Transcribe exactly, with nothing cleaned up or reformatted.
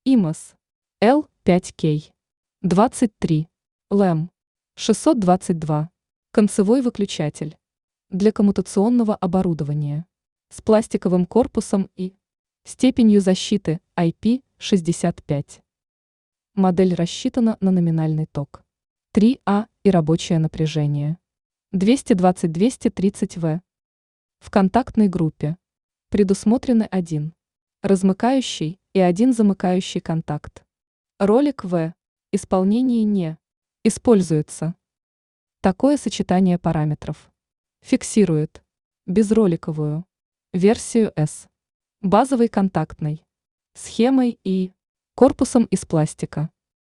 имос эл пять кей двадцать три, лэм шестьсот двадцать два. Концевой выключатель для коммутационного оборудования с пластиковым корпусом и степенью защиты ай пи шестьдесят пять. Модель рассчитана на номинальный ток три А и рабочее напряжение двести двадцать — двести тридцать вольт. В контактной группе предусмотрены один размыкающий и один замыкающий контакт. Ролик в исполнении не используется. Такое сочетание параметров фиксирует безроликовую версию S, базовой контактной схемой и корпусом из пластика.